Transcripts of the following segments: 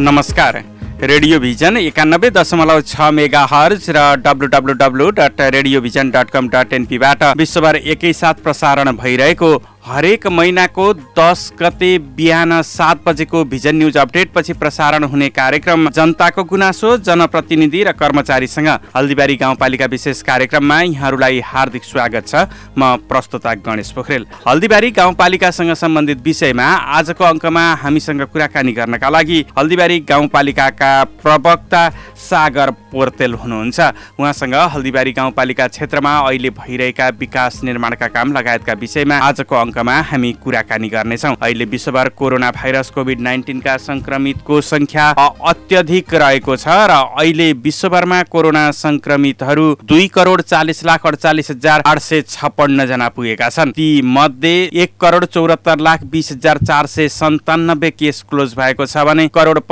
नमस्कार। Radio vision 91.6 megahertz र www.radiovision.com.np बाट विश्वभर एकैसाथ प्रसारण भइरहेको हरेक महिनाको 10 गते बिहान 7 बजेको भिजन न्युज अपडेट पछि प्रसारण हुने कार्यक्रम जनताको गुनासो जनप्रतिनिधि र कर्मचारीसँग हल्दीबारी गाउँपालिका विशेष कार्यक्रममा यहाँहरूलाई हार्दिक स्वागत छ। म प्रस्तोता गणेश पोखरेल। हल्दीबारी गाउँपालिकासँग सम्बन्धित विषयमा आजको अङ्कमा हामीसँग कुराकानी गर्नका लागि हल्दीबारी गाउँपालिकाका प्रवक्ता सागर पोर्तेल हुनुहुन्छ। उहाँसँग हल्दीबारी गाउँपालिका क्षेत्रमा अहिले भइरहेका विकास निर्माणका काम लगायतका विषयमा आजको अङ्कमा हामी कुराकानी गर्नेछौँ। अहिले विश्वभर कोरोना भाइरस कोभिड-19 का संक्रमितको संख्या अत्यधिक रहेको छ र अहिले विश्वभरमा कोरोना संक्रमितहरू 2,40,48,856 जना पुगेका छन्। ती मध्ये 1,74,20,497 केस क्लोज भएको छ भने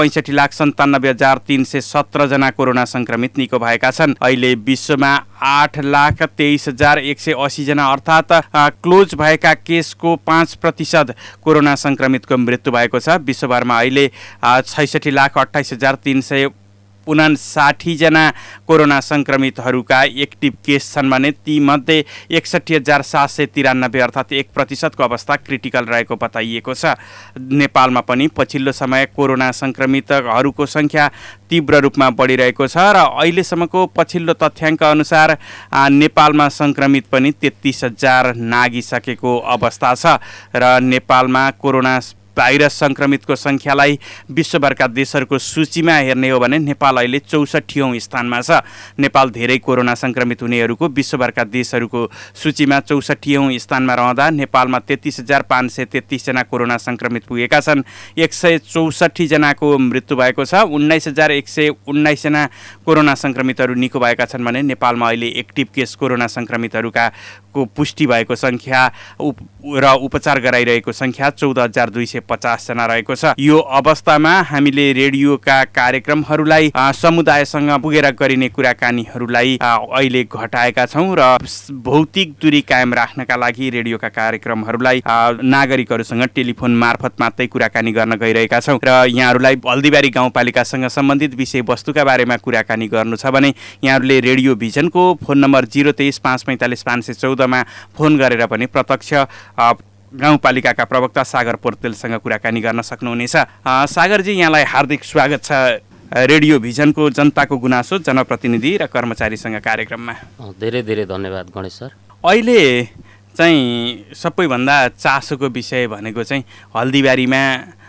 1,65,97,317 जना कोरोना संक्रमित निको भएका छन्। अहिले विश्वमा 8,23,180 जना अर्थात् क्लोज भएका केसको 5% कोरोना संक्रमितको मृत्यु भएको छ। विश्वभरमा अहिले 66,28,359 जना कोरोना संक्रमितहरूका एक्टिभ केस छन् भने ती मध्ये 61,793 अर्थात् 1% को अवस्था क्रिटिकल रहेको बताइएको छ। नेपालमा पनि पछिल्लो समय कोरोना संक्रमितहरूको संख्या तीव्र रूपमा बढिरहेको छ र अहिलेसम्मको पछिल्लो तथ्याङ्क अनुसार नेपालमा संक्रमित पनि 33,000 नागिसकेको अवस्था छ र नेपालमा कोरोना भाइरस संक्रमितको संख्यालाई विश्वभरका देशहरूको सूचीमा हेर्ने हो भने नेपाल अहिले 64औं स्थानमा छ। नेपाल धेरै कोरोना संक्रमित हुनेहरूको विश्वभरका देशहरूको सूचीमा 64औं स्थानमा रहँदा नेपालमा 33,533 जना कोरोना संक्रमित पुगेका छन्। 164 जनाको मृत्यु भएको छ। 19,119 जना कोरोना संक्रमितहरू निको भएका छन् भने नेपालमा अहिले एक्टिभ केस कोरोना संक्रमितहरूका पुष्टि भएको संख्या र उपचार गराइरहेको संख्या 14,250 जना रहेको छ। यो अवस्थामा हामीले रेडियोका कार्यक्रमहरूलाई समुदायसँग पुगेर गरिने कुराकानीहरूलाई अहिले घटाएका छौँ र भौतिक दूरी कायम राख्नका लागि रेडियोका कार्यक्रमहरूलाई नागरिकहरूसँग टेलिफोन मार्फत मात्रै कुराकानी गर्न गइरहेका छौँ र यहाँहरूलाई हल्दीबारी गाउँपालिकासँग सम्बन्धित विषयवस्तुका बारेमा कुराकानी गर्नु छ भने यहाँहरूले रेडियो भिजनको फोन नम्बर 023-545-514 मा फोन गरेर पनि प्रत्यक्ष गाउँपालिकाका प्रवक्ता सागर पोर्तेलसँग कुराकानी गर्न सक्नुहुनेछ। सागरजी, यहाँलाई हार्दिक स्वागत छ रेडियो भिजनको जनताको गुनासो जनप्रतिनिधि र कर्मचारीसँग कार्यक्रममा। धेरै धेरै धन्यवाद गणेश सर। अहिले चाहिँ सबैभन्दा चासोको विषय भनेको चाहिँ हल्दीबारीमा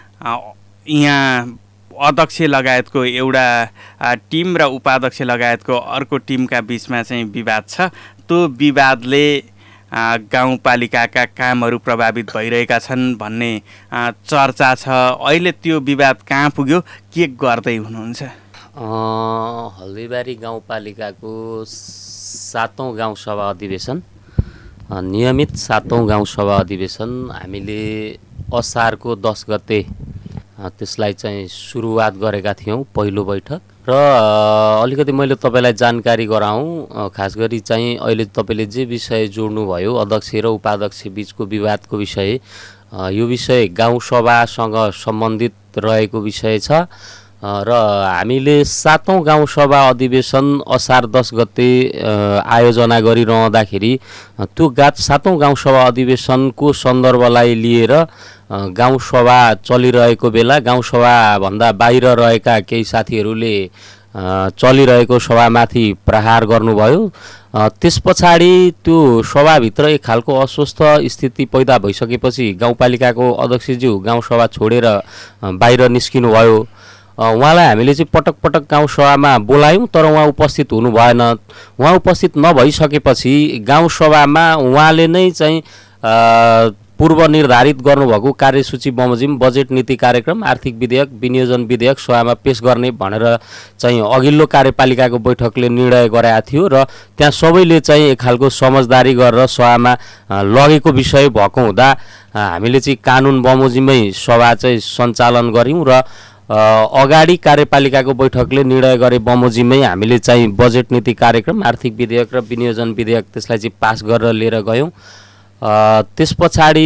यहाँ अध्यक्ष लगायतको एउटा टिम र उपाध्यक्ष लगायतको अर्को टिमका बीचमा चाहिँ विवाद छ। त्यो विवादले गाउँपालिकाका कामहरू प्रभावित भइरहेका छन् भन्ने चर्चा छ। अहिले त्यो विवाद कहाँ पुग्यो, के गर्दै हुनुहुन्छ? हल्दीबारी गाउँपालिकाको 7औं गाउँसभा अधिवेशन, नियमित 7औं गाउँसभा अधिवेशन हामीले असारको 10 गते त्यसलाई चाहिँ सुरुवात गरेका थियौँ, पहिलो बैठक। र अलिकति मैले तपाईँलाई जानकारी गराउँ, खास गरी चाहिँ अहिले तपाईँले जे विषय जोड्नुभयो अध्यक्ष र उपाध्यक्ष बिचको विवादको विषय, यो विषय गाउँसभासँग सम्बन्धित रहेको विषय छ र हामीले 7औं गाउँसभा अधिवेशन असार 10 गते आयोजना गरिरहँदाखेरि त्यो 7औं गाउँसभा अधिवेशनको सन्दर्भलाई लिएर गाउँसभा चलिरहेको बेला गाउँसभाभन्दा बाहिर रहेका केही साथीहरूले चलिरहेको सभामाथि प्रहार गर्नुभयो। त्यस पछाडि त्यो सभाभित्र एक खालको अस्वस्थ स्थिति पैदा भइसकेपछि गाउँपालिकाको अध्यक्षज्यू गाउँसभा छोडेर बाहिर निस्किनुभयो। उहाँलाई हामीले चाहिँ पटक पटक गाउँसभामा बोलायौँ तर उहाँ उपस्थित हुनु भएन। उहाँ उपस्थित नभइसकेपछि गाउँसभामा उहाँले नै चाहिँ पूर्व निर्धारित गर्नुभएको कार्यसूची बमोजिम बजेट नीति कार्यक्रम, आर्थिक विधेयक, विनियोजन विधेयक सभामा पेश गर्ने भनेर चाहिँ अघिल्लो कार्यपालिकाको बैठकले निर्णय गराएको थियो र त्यहाँ सबैले चाहिँ एक खालको समझदारी गरेर सभामा लगेको विषय भएको हुँदा हामीले चाहिँ कानुन बमोजिमै सभा चाहिँ सञ्चालन गऱ्यौँ र अगाडि कार्यपालिकाको बैठकले निर्णय गरे बमोजिममै हामीले चाहिँ बजेट नीति कार्यक्रम, आर्थिक विधेयक र विनियोजन विधेयक त्यसलाई चाहिँ पास गरेर लिएर गयौँ त्यस पछाडि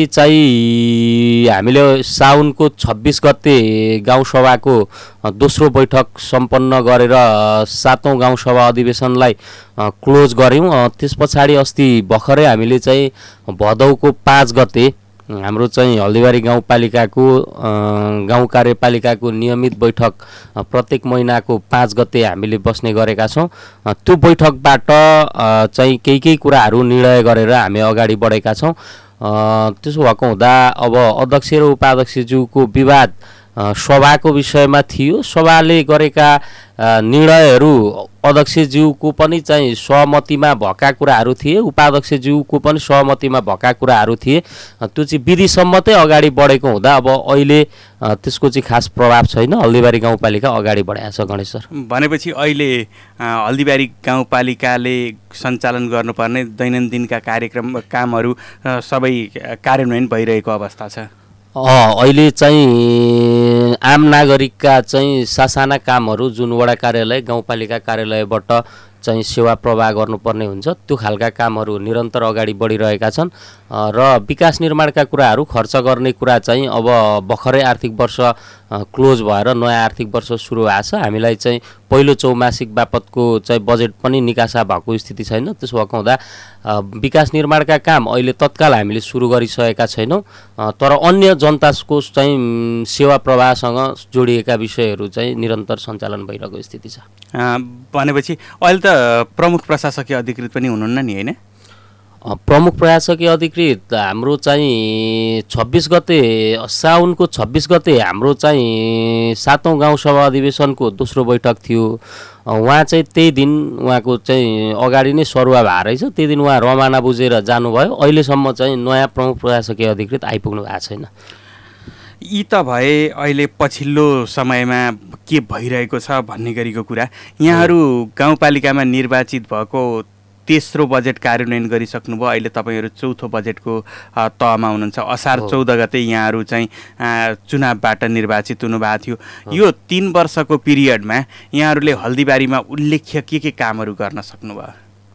चाहिँ हामीले साउनको 26 गते गाउँसभाको दोस्रो बैठक सम्पन्न गरेर 7औं गाउँसभा अधिवेशनलाई क्लोज गऱ्यौँ। त्यस पछाडि अस्ति भर्खरै हामीले चाहिँ भदौको 5 गते हाम्रो चाहिँ हल्दीबारी गाउँपालिकाको गाउँ कार्यपालिकाको नियमित बैठक प्रत्येक महिनाको 5 गते हामीले बस्ने गरेका छौँ। त्यो बैठकबाट चाहिँ केही कुराहरू निर्णय गरेर हामी अगाडि बढेका छौँ। त्यसो भएको हुँदा अब अध्यक्ष र उपाध्यक्षज्यूको विवाद सभाको विषयमा थियो। सभाले गरेका निर्णयहरू अध्यक्षज्यूको पनि चाहिँ सहमतिमा भएका कुराहरू थिए, उपाध्यक्षज्यूको पनि सहमतिमा भएका कुराहरू थिए। त्यो चाहिँ विधि सम्मतै अगाडि बढेको हुँदा अब अहिले त्यसको चाहिँ खास प्रभाव छैन। हल्दीबारी गाउँपालिका अगाडि बढाएको छ गणेश सर। भनेपछि अहिले हल्दीबारी गाउँपालिकाले सञ्चालन गर्नुपर्ने दैनन्दिनका कार्यक्रम कामहरू सबै कार्यान्वयन भइरहेको अवस्था छ। अहिले चाहिँ आम नागरिकका चाहिँ सासाना कामहरू जुन वडा कार्यालय गाउँपालिका कार्यालयबाट चाहिँ सेवा प्रवाह गर्नुपर्ने हुन्छ त्यो खालका कामहरू निरन्तर अगाडि बढिरहेका छन् र विकास निर्माणका कुराहरू खर्च गर्ने कुरा चाहिँ अब भर्खरै आर्थिक वर्ष क्लोज भएर नयाँ आर्थिक वर्ष सुरु भएको छ। हामीलाई चाहिँ पहिलो चौमासिक बापतको चाहिँ बजेट पनि निकासा भएको स्थिति छैन। त्यसो भएको हुँदा विकास निर्माणका काम अहिले तत्काल हामीले सुरु गरिसकेका छैनौँ, तर अन्य जनताको चाहिँ सेवा प्रवाहसँग जोडिएका विषयहरू चाहिँ निरन्तर सञ्चालन भइरहेको स्थिति छ। भनेपछि अहिले त प्रमुख प्रशासकीय अधिकृत पनि हुनुहुन्न नि, होइन? प्रमुख प्रशासकीय अधिकृत हाम्रो चाहिँ 26 गते साउनको 26 गते हाम्रो चाहिँ 7औं गाउँसभा अधिवेशनको दोस्रो बैठक थियो। उहाँ चाहिँ त्यही दिन उहाँको चाहिँ अगाडि नै सरुवा भएको रहेछ। त्यही दिन उहाँ रमाना बुझेर जानुभयो। अहिलेसम्म चाहिँ नयाँ प्रमुख प्रशासकीय अधिकृत आइपुग्नु भएको छैन। यी त भए अहिले पछिल्लो समयमा के भइरहेको छ भन्ने गरीको कुरा। यहाँहरू गाउँपालिकामा निर्वाचित भएको तेस्रो बजेट कार्यान्वयन गरिसक्नुभयो। अहिले तपाईँहरू चौथो बजेटको तहमा हुनुहुन्छ। असार 14 गते यहाँहरू चाहिँ चुनावबाट निर्वाचित हुनुभएको थियो। यो 3 वर्षको पिरियडमा यहाँहरूले हल्दीबारीमा उल्लेख्य के कामहरू गर्न सक्नुभयो?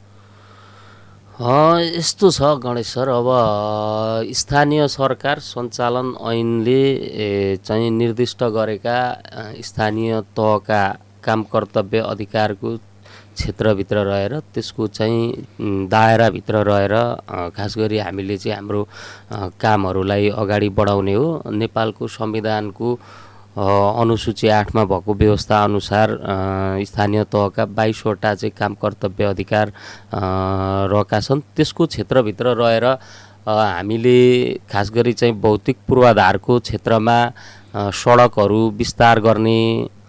यस्तो छ गणेश सर, अब स्थानीय सरकार सञ्चालन ऐनले चाहिँ निर्दिष्ट गरेका स्थानीय तहका काम कर्तव्य अधिकारको क्षेत्रभित्र रहेर त्यसको चाहिँ दायराभित्र रहेर खास गरी हामीले चाहिँ हाम्रो कामहरूलाई अगाडि बढाउने हो। नेपालको संविधानको अनुसूची 8मा भएको व्यवस्था अनुसार स्थानीय तहका 22वटा चाहिँ काम कर्तव्य अधिकार रहेका छन्। त्यसको क्षेत्रभित्र रहेर हामीले खास गरी चाहिँ भौतिक पूर्वाधारको क्षेत्रमा सडकहरू विस्तार गर्ने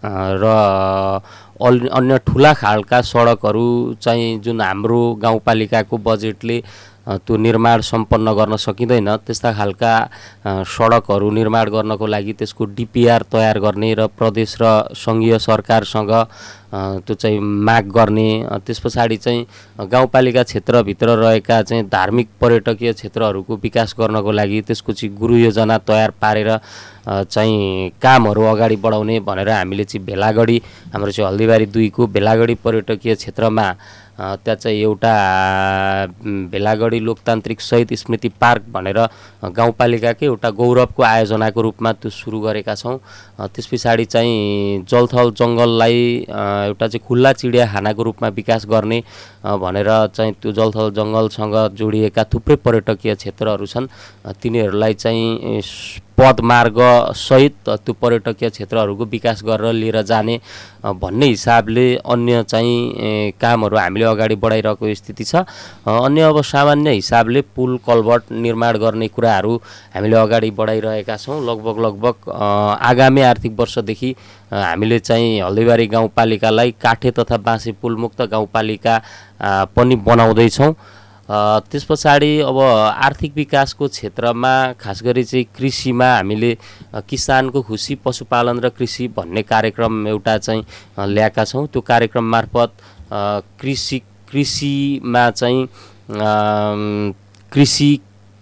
र अन्य ठुला खालका सडकहरू चाहिँ जुन हाम्रो गाउँपालिकाको बजेटले त्यो निर्माण सम्पन्न गर्न सकिँदैन त्यस्ता खालका सडकहरू निर्माण गर्नको लागि त्यसको डिपिआर तयार गर्ने र प्रदेश र सङ्घीय सरकारसँग त्यो चाहिँ माग गर्ने। त्यस पछाडि चाहिँ गाउँपालिका क्षेत्रभित्र रहेका चाहिँ धार्मिक पर्यटकीय क्षेत्रहरूको विकास गर्नको लागि त्यसको चाहिँ गुरु योजना तयार पारेर चाहिँ कामहरू अगाडि बढाउने भनेर हामीले चाहिँ भेलागढी हाम्रो चाहिँ हल्दीबारी 2 को भेलागढी पर्यटकीय क्षेत्रमा त्यहाँ चाहिँ एउटा भेलागढी लोकतान्त्रिक शहीद स्मृति पार्क भनेर गाउँपालिकाकै एउटा गौरवको आयोजनाको रूपमा त्यो सुरु गरेका छौँ। त्यस पछाडि चाहिँ जलथल जङ्गललाई एउटा चाहिँ खुल्ला चिडियाखानाको रूपमा विकास गर्ने भनेर चाहिँ त्यो जलथल जङ्गलसँग जोडिएका थुप्रै पर्यटकीय क्षेत्रहरू छन्। तिनीहरूलाई चाहिँ पदमार्ग सहित त्यो पर्यटकीय क्षेत्रहरूको विकास गरेर लिएर जाने भन्ने हिसाबले अन्य चाहिँ कामहरू हामीले अगाडि बढाइरहेको स्थिति छ। अन्य अब सामान्य हिसाबले पुल कल्भर्ट निर्माण गर्ने कुराहरू हामीले अगाडि बढाइरहेका छौँ। लगभग आगामी आर्थिक वर्षदेखि हामीले चाहिँ हल्दीबारी गाउँपालिकालाई काठे तथा बाँसे पुलमुक्त गाउँपालिका पनि बनाउँदैछौँ। त्यस पछाडि अब आर्थिक विकासको क्षेत्रमा खास गरी चाहिँ कृषिमा हामीले किसानको खुसी पशुपालन र कृषि भन्ने कार्यक्रम एउटा चाहिँ ल्याएका छौँ। त्यो कार्यक्रम मार्फत कृषिमा चाहिँ कृषि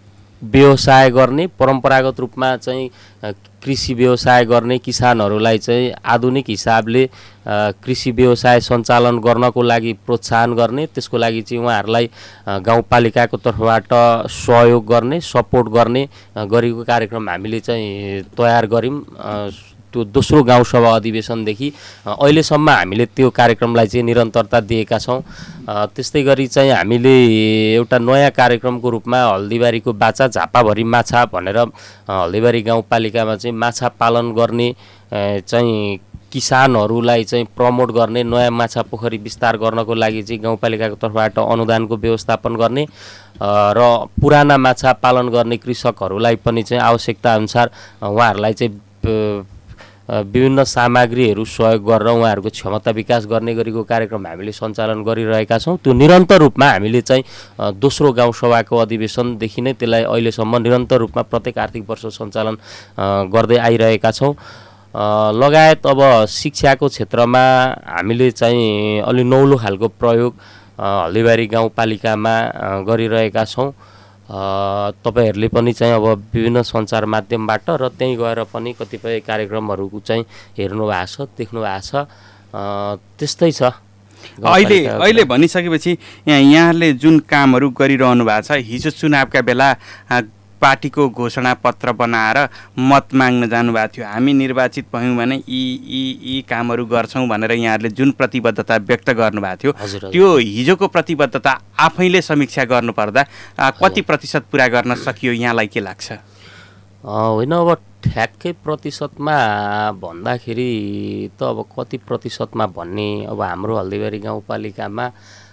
व्यवसाय गर्ने, परम्परागत रूपमा चाहिँ कृषि व्यवसाय गर्ने किसानहरूलाई चाहिँ आधुनिक हिसाबले कृषि व्यवसाय सञ्चालन गर्नको लागि प्रोत्साहन गर्ने, त्यसको लागि चाहिँ उहाँहरूलाई गाउँपालिकाको तर्फबाट सहयोग गर्ने, सपोर्ट गर्ने गरेको कार्यक्रम हामीले चाहिँ तयार गऱ्यौँ। त्यो दोस्रो गाउँसभा अधिवेशनदेखि अहिलेसम्म हामीले त्यो कार्यक्रमलाई चाहिँ निरन्तरता दिएका छौँ। त्यस्तै गरी चाहिँ हामीले एउटा नयाँ कार्यक्रमको रूपमा हल्दीबारीको बाचा झापाभरि माछा भनेर हल्दीबारी गाउँपालिकामा चाहिँ माछा पालन गर्ने चाहिँ किसानहरूलाई चाहिँ प्रमोट गर्ने, नयाँ माछा पोखरी विस्तार गर्नको लागि चाहिँ गाउँपालिकाको तर्फबाट अनुदानको व्यवस्थापन गर्ने र पुराना माछा पालन गर्ने कृषकहरूलाई पनि चाहिँ आवश्यकता अनुसार उहाँहरूलाई चाहिँ विभिन्न सामग्रीहरू सहयोग गरेर उहाँहरूको क्षमता विकास गर्ने गरेको कार्यक्रम हामीले सञ्चालन गरिरहेका छौँ। त्यो निरन्तर रूपमा हामीले चाहिँ दोस्रो गाउँसभाको अधिवेशनदेखि नै त्यसलाई अहिलेसम्म निरन्तर रूपमा प्रत्येक आर्थिक वर्ष सञ्चालन गर्दै आइरहेका छौँ। लगायत अब शिक्षाको क्षेत्रमा हामीले चाहिँ अलि नौलो खालको प्रयोग हल्दीबारी गाउँपालिकामा गरिरहेका छौँ। तपाईहरूले पनि चाहिँ अब विभिन्न सञ्चार माध्यमबाट र त्यहीँ गएर पनि कतिपय कार्यक्रमहरू चाहिँ हेर्नु भएको छ, देख्नु भएको छ। त्यस्तै छ। अहिले भनिसकेपछि यहाँहरूले जुन कामहरू गरिरहनु भएको छ, हिजो चुनावका बेला पार्टीको घोषणा पत्र बनाएर मत माग्न जानुभएको थियो। हामी निर्वाचित भयौँ भने यी कामहरू गर्छौँ भनेर यहाँहरूले जुन प्रतिबद्धता व्यक्त गर्नुभएको थियो, त्यो हिजोको प्रतिबद्धता आफैले समीक्षा गर्नुपर्दा कति प्रतिशत पुरा गर्न सकियो, यहाँलाई के लाग्छ? होइन, अब ठ्याक्कै प्रतिशतमा भन्दाखेरि त अब कति प्रतिशतमा भन्ने, अब हाम्रो हल्दीबारी गाउँपालिकामा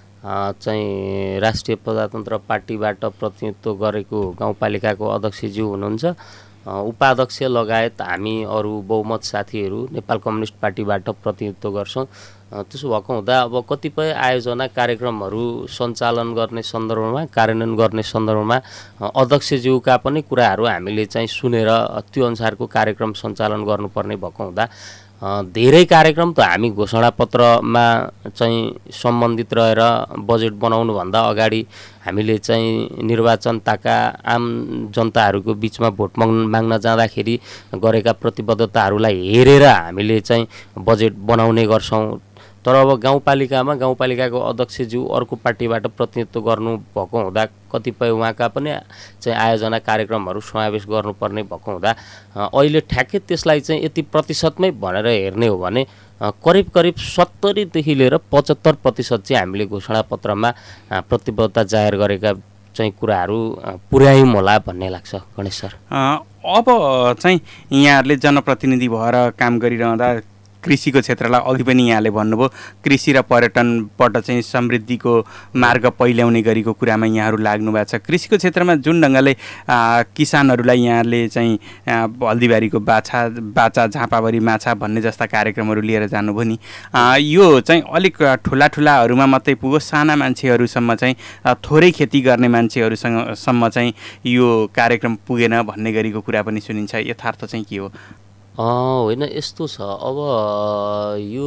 चाहिँ राष्ट्रिय प्रजातन्त्र पार्टीबाट प्रतिनिधित्व गरेको गाउँपालिकाको अध्यक्षज्यू हुनुहुन्छ, उपाध्यक्ष लगायत हामी अरू बहुमत साथीहरू नेपाल कम्युनिस्ट पार्टीबाट प्रतिनिधित्व गर्छौँ। त्यसो भएको हुँदा अब कतिपय आयोजना कार्यक्रमहरू सञ्चालन गर्ने सन्दर्भमा, कार्यान्वयन गर्ने सन्दर्भमा अध्यक्षज्यूका पनि कुराहरू हामीले चाहिँ सुनेर त्यो अनुसारको कार्यक्रम सञ्चालन गर्नुपर्ने भएको हुँदा धेरै कार्यक्रम त हामी घोषणापत्रमा चाहिँ सम्बन्धित रहेर बजेट बनाउनुभन्दा अगाडि हामीले चाहिँ निर्वाचनताका आम जनताहरूको बिचमा भोट माग्न जाँदाखेरि गरेका प्रतिबद्धताहरूलाई हेरेर हामीले चाहिँ बजेट बनाउने गर्छौँ। तर अब गाउँपालिकाको अध्यक्षज्यू अर्को पार्टीबाट प्रतिनिधित्व गर्नुभएको हुँदा कतिपय उहाँका पनि चाहिँ आयोजना कार्यक्रमहरू समावेश गर्नुपर्ने भएको हुँदा अहिले ठ्याक्कै त्यसलाई चाहिँ यति प्रतिशतमै भनेर हेर्ने हो भने करिब 70देखि लिएर 75% चाहिँ हामीले घोषणापत्रमा प्रतिबद्धता जाहेर गरेका चाहिँ कुराहरू पुर्यायौँ होला भन्ने लाग्छ गणेश सर। अब चाहिँ यहाँहरूले जनप्रतिनिधि भएर काम गरिरहँदा कृषिको क्षेत्रलाई अघि पनि यहाँले भन्नुभयो, कृषि र पर्यटनबाट चाहिँ समृद्धिको मार्ग पहिल्याउने गरेको कुरामा यहाँहरू लाग्नु भएको छ। कृषिको क्षेत्रमा जुन ढङ्गले किसानहरूलाई यहाँले चाहिँ हल्दीबारीको बाचा झापाभरि माछा भन्ने जस्ता कार्यक्रमहरू लिएर जानुभयो नि, यो चाहिँ अलिक ठुलाठुलाहरूमा मात्रै पुगो, साना मान्छेहरूसम्म चाहिँ थोरै खेती गर्ने मान्छेहरूसँगसम्म चाहिँ यो कार्यक्रम पुगेन भन्ने गरेको कुरा पनि सुनिन्छ। यथार्थ चाहिँ के हो? होइन, यस्तो छ। अब यो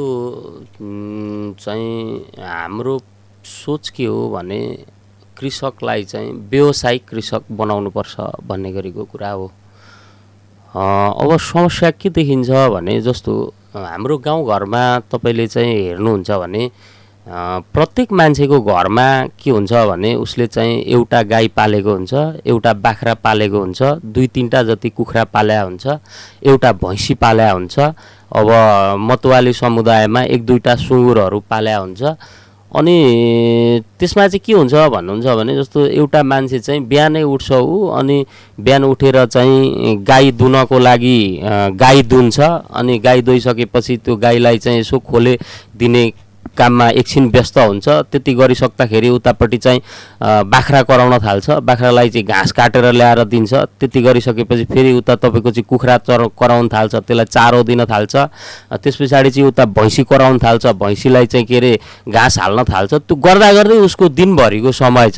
चाहिँ हाम्रो सोच के हो भने कृषकलाई चाहिँ व्यावसायिक कृषक बनाउनुपर्छ भन्ने गरेको कुरा हो। अब समस्या के देखिन्छ भने जस्तो हाम्रो गाउँघरमा तपाईँले चाहिँ हेर्नुहुन्छ भने प्रत्येक मान्छेको घरमा के हुन्छ भने उसले चाहिँ एउटा गाई पालेको हुन्छ, एउटा बाख्रा पालेको हुन्छ, 2-3टा जति कुखुरा पाल्या हुन्छ, एउटा भैँसी पाल्या हुन्छ। अब मतवाली समुदायमा 1-2टा सुँगुरहरू पाल्या हुन्छ। अनि त्यसमा चाहिँ के हुन्छ भन्नुहुन्छ भने जस्तो एउटा मान्छे चाहिँ बिहानै उठ्छ ऊ, अनि बिहान उठेर चाहिँ गाई दुनको लागि गाई दुन्छ, अनि गाई दुइसकेपछि त्यो गाईलाई चाहिँ यसो खोले दिने काममा एकछिन व्यस्त हुन्छ। त्यति गरिसक्दाखेरि उतापट्टि चाहिँ बाख्रा कराउन थाल्छ, बाख्रालाई चाहिँ घाँस काटेर ल्याएर दिन्छ। त्यति गरिसकेपछि फेरि उता तपाईँको चाहिँ कुखुरा कराउन थाल्छ, त्यसलाई चारो दिन थाल्छ। त्यस पछाडि चाहिँ उता भैँसी कराउन थाल्छ, भैँसीलाई चाहिँ के अरे घाँस हाल्न थाल्छ। त्यो गर्दा गर्दै उसको दिनभरिको समय चाहिँ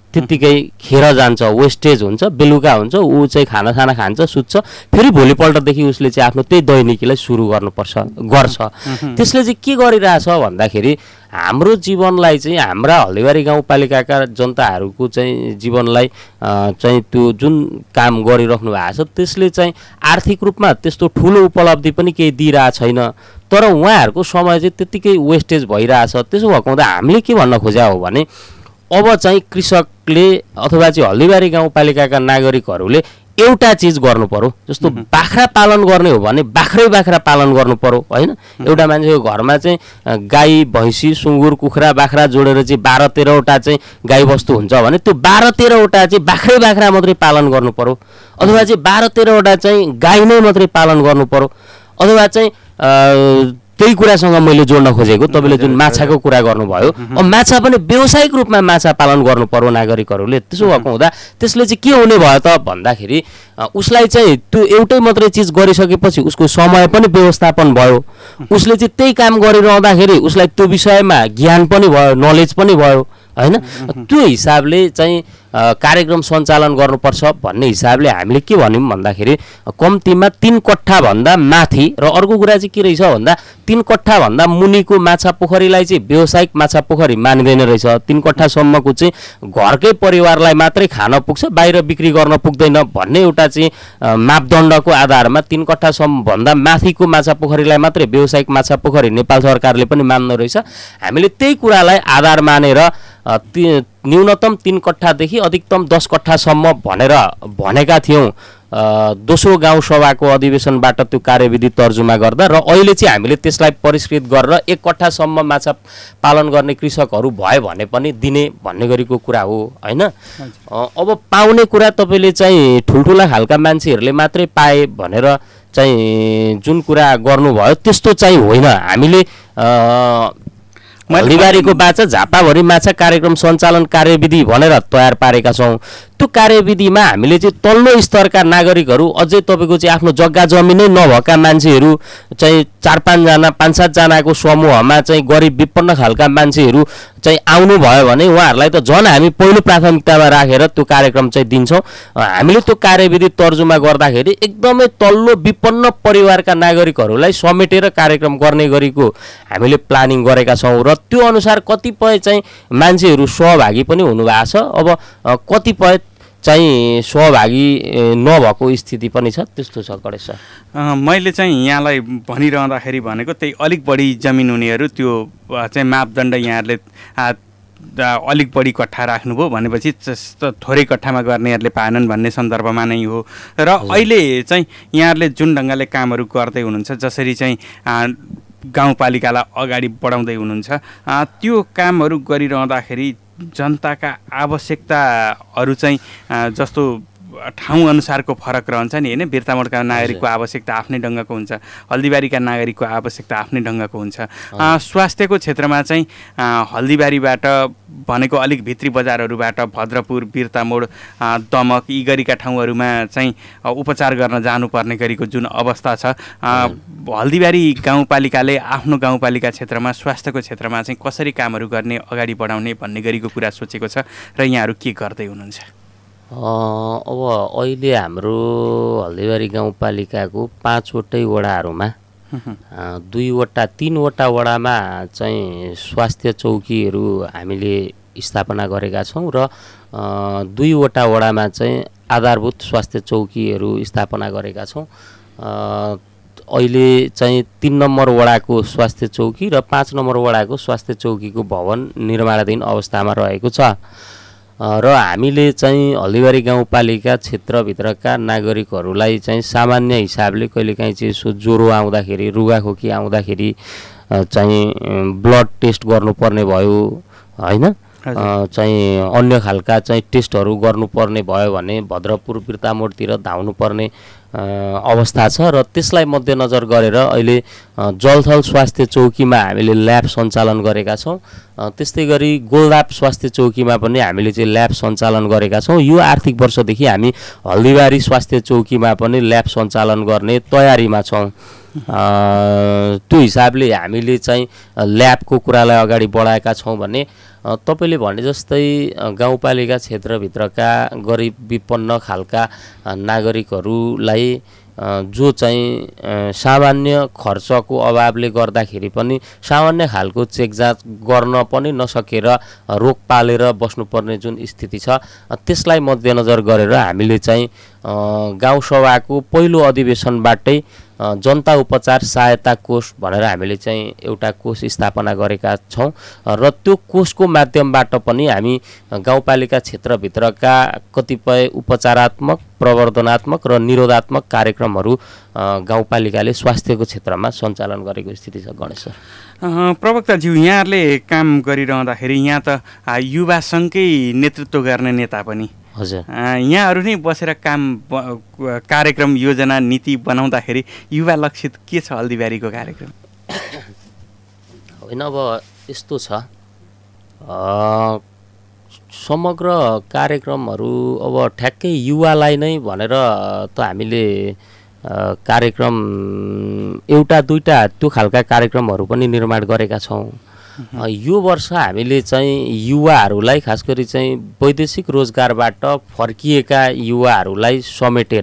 त्यतिकै खेर जान्छ, वेस्टेज हुन्छ, बेलुका हुन्छ, ऊ चाहिँ खाना खान्छ, सुत्छ, फेरि भोलिपल्टदेखि उसले चाहिँ आफ्नो त्यही दैनिकीलाई सुरु गर्छ। त्यसले चाहिँ के गरिरहेछ भन्दाखेरि हाम्रो जीवनलाई चाहिँ हाम्रा हल्दीबारी गाउँपालिकाका जनताहरूको चाहिँ जीवनलाई चाहिँ त्यो जुन काम गरिराख्नु भएको छ त्यसले चाहिँ आर्थिक रूपमा त्यस्तो ठुलो उपलब्धि पनि केही दिइरहेको छैन, तर उहाँहरूको समय चाहिँ त्यतिकै वेस्टेज भइरहेछ। त्यसो भएको हुँदा हामीले के भन्न खोजेका हो भने अब चाहिँ कृषकले अथवा चाहिँ हल्दीबारी गाउँपालिकाका नागरिकहरूले एउटा चिज गर्नु पर्यो। जस्तो बाख्रा पालन गर्ने हो भने बाख्रा पालन गर्नु पर्यो होइन। एउटा मान्छेको घरमा चाहिँ गाई भैँसी सुँगुर कुखुरा बाख्रा जोडेर चाहिँ 12-13वटा चाहिँ गाई बस्तु हुन्छ भने त्यो 12-13वटा चाहिँ बाख्रा मात्रै पालन गर्नु पर्यो, अथवा चाहिँ 12-13वटा चाहिँ गाई नै मात्रै पालन गर्नु पर्यो, अथवा चाहिँ त्यही कुरासँग मैले जोड्न खोजेको तपाईँले जुन माछाको कुरा गर्नुभयो। अब माछा पनि व्यावसायिक रूपमा माछा पालन गर्नु पर्यो नागरिकहरूले। त्यसो भएको हुँदा त्यसले चाहिँ के हुने भयो त भन्दाखेरि उसलाई चाहिँ त्यो एउटै मात्रै चिज गरिसकेपछि उसको समय पनि व्यवस्थापन भयो, उसले चाहिँ त्यही काम गरिरहँदाखेरि उसलाई त्यो विषयमा ज्ञान पनि भयो, नलेज पनि भयो होइन। त्यो हिसाबले चाहिँ कार्यक्रम सञ्चालन गर्नुपर्छ भन्ने हिसाबले हामीले के भन्यौँ भन्दाखेरि कम्तीमा 3 कट्ठाभन्दा माथि, र अर्को कुरा चाहिँ के रहेछ भन्दा 3 कट्ठाभन्दा मुनिको माछा पोखरीलाई चाहिँ व्यावसायिक माछा पोखरी मानिँदैन रहेछ। 3 कट्ठासम्मको चाहिँ घरकै परिवारलाई मात्रै खान पुग्छ, बाहिर बिक्री गर्न पुग्दैन भन्ने एउटा चाहिँ मापदण्डको आधारमा 3 कट्ठासम्मभन्दा माथिको माछा पोखरीलाई मात्रै व्यावसायिक माछा पोखरी नेपाल सरकारले पनि मान्दो रहेछ। हामीले त्यही कुरालाई आधार मानेर न्यूनतम 3 कट्ठादेखि अधिकतम 10 कट्ठासम्म भनेका थियौँ दोस्रो गाउँ सभाको अधिवेशनबाट त्यो कार्यविधि तर्जुमा गर्दा, र अहिले चाहिँ हामीले त्यसलाई परिष्कृत गरेर 1 कट्ठासम्म माछा पालन गर्ने कृषकहरू भयो भने पनि दिने भन्ने गरेको कुरा हो होइन। अब पाउने कुरा तपाईँले चाहिँ ठुल्ठुला खालका मान्छेहरूले मात्रै पाए भनेर चाहिँ जुन कुरा गर्नुभयो त्यस्तो चाहिँ होइन। हामीले हल्दीबारीको माछा झापाभरि माछा कार्यक्रम सञ्चालन कार्यविधि भनेर तयार पारेका छौँ। त्यो कार्यविधिमा हामीले चाहिँ तल्लो स्तरका नागरिकहरू अझै तपाईँको चाहिँ आफ्नो जग्गा जमिनै नभएका मान्छेहरू चाहिँ 4-5 जना 5-7 जनाको समूहमा चाहिँ गरिब विपन्न खालका मान्छेहरू चाहिँ आउनु भयो भने उहाँहरूलाई त झन् हामी पहिलो प्राथमिकतामा राखेर त्यो कार्यक्रम चाहिँ दिन्छौँ। हामीले त्यो कार्यविधि तर्जुमा गर्दाखेरि एकदमै तल्लो विपन्न परिवारका नागरिकहरूलाई समेटेर कार्यक्रम गर्ने गरेको हामीले प्लानिङ गरेका छौँ, र त्यो अनुसार कतिपय चाहिँ मान्छेहरू सहभागी पनि हुनुभएको छ। अब कतिपय चाहिँ सहभागी नभएको स्थिति पनि छ, त्यस्तो छ गणेश सर। मैले चाहिँ यहाँलाई भनिरहँदाखेरि भनेको त्यही अलिक बढी जमिन हुनेहरू त्यो चाहिँ मापदण्ड यहाँहरूले अलिक बढी कट्ठा राख्नुभयो भनेपछि थोरै कट्ठामा गर्नेहरूले पाएनन् भन्ने सन्दर्भमा नै हो। र अहिले चाहिँ यहाँहरूले जुन ढङ्गले कामहरू गर्दै हुनुहुन्छ, जसरी चाहिँ गाउँपालिकालाई अगाडि बढाउँदै हुनुहुन्छ, त्यो कामहरू गरिरहँदाखेरि जनताका आवश्यकताहरू चाहिँ जस्तो ठाउँ अनुसारको फरक रहन्छ नि होइन। बिर्तामोडका नागरिकको आवश्यकता आफ्नै ढङ्गको हुन्छ, हल्दीबारीका नागरिकको आवश्यकता आफ्नै ढङ्गको हुन्छ। स्वास्थ्यको क्षेत्रमा चाहिँ हल्दीबारीबाट भनेको अलिक भित्री बजारहरूबाट भद्रपुर, बिर्तामोड, दमक यी गरीका ठाउँहरूमा चाहिँ उपचार गर्न जानुपर्ने गरेको जुन अवस्था छ, हल्दीबारी गाउँपालिकाले आफ्नो गाउँपालिका क्षेत्रमा स्वास्थ्यको क्षेत्रमा चाहिँ कसरी कामहरू गर्ने, अगाडि बढाउने भन्ने गरेको कुरा सोचेको छ र यहाँहरू के गर्दै हुनुहुन्छ? अब अहिले हाम्रो हल्दीबारी गाउँपालिकाको 5वटै वडाहरूमा 3वटा वडामा चाहिँ स्वास्थ्य चौकीहरू हामीले स्थापना गरेका छौँ, र 2वटा वडामा चाहिँ आधारभूत स्वास्थ्य चौकीहरू स्थापना गरेका छौँ। अहिले चाहिँ 3 नम्बर वडाको स्वास्थ्य चौकी र 5 नम्बर वडाको स्वास्थ्य चौकीको भवन निर्माणाधीन अवस्थामा रहेको छ, र हामीले चाहिँ हल्दीबारी गाउँपालिका क्षेत्रभित्रका नागरिकहरूलाई चाहिँ सामान्य हिसाबले कहिलेकाहीँ चाहिँ यसो ज्वरो आउँदाखेरि, रुगाखोकी आउँदाखेरि चाहिँ ब्लड टेस्ट गर्नुपर्ने भयो होइन, चाहिँ अन्य खालका चाहिँ टेस्टहरू गर्नुपर्ने भयो भने भद्रपुर बिर्तामोडतिर धाउनुपर्ने अवस्था छ, र त्यसलाई मध्यनजर गरेर अहिले जलथल स्वास्थ्य चौकीमा हामीले ल्याब सञ्चालन गरेका छौँ। त्यस्तै गरी गोलदाप स्वास्थ्य चौकीमा पनि हामीले चाहिँ ल्याब सञ्चालन गरेका छौँ। यो आर्थिक वर्षदेखि हामी हल्दीबारी स्वास्थ्य चौकीमा पनि ल्याब सञ्चालन गर्ने तयारीमा छौँ। त्यो हिसाबले हामीले चाहिँ ल्याबको कुरालाई अगाडि बढाएका छौँ भने तपाईँले भने जस्तै गाउँपालिका क्षेत्रभित्रका गरिब विपन्न खालका नागरिकहरूलाई जो चाहिँ सामान्य खर्चको अभावले गर्दाखेरि पनि सामान्य खालको चेक जाँच गर्न पनि नसकेर रोग पालेर बस्नुपर्ने जुन स्थिति छ त्यसलाई मध्यनजर गरेर हामीले चाहिँ गाउँसभाको पहिलो अधिवेशनबाटै जनता उपचार सहायता कोष भनेर हामीले चाहिँ एउटा कोष स्थापना गरेका छौँ र त्यो कोषको माध्यमबाट पनि हामी गाउँपालिका क्षेत्रभित्रका कतिपय उपचारात्मक प्रवर्धनात्मक र निरोधात्मक कार्यक्रमहरू गाउँपालिकाले स्वास्थ्यको क्षेत्रमा सञ्चालन गरेको स्थिति छ। गणेश सर, प्रवक्ताज्यू, यहाँहरूले काम गरिरहँदाखेरि यहाँ त युवा सङ्घकै नेतृत्व गर्ने नेता पनि हजुर, यहाँहरू नै बसेर कार्यक्रम योजना नीति बनाउँदाखेरि युवा लक्षित के छ हल्दीबारीको कार्यक्रम? होइन, अब यस्तो छ, समग्र कार्यक्रमहरू अब ठ्याक्कै युवालाई नै भनेर त हामीले कार्यक्रम एउटा दुईटा त्यो खालका कार्यक्रमहरू पनि निर्माण गरेका छौँ। यो वर्ष हामीले चाहिँ युवाहरूलाई खास गरी चाहिँ वैदेशिक रोजगारबाट फर्किएका युवाहरूलाई समेटेर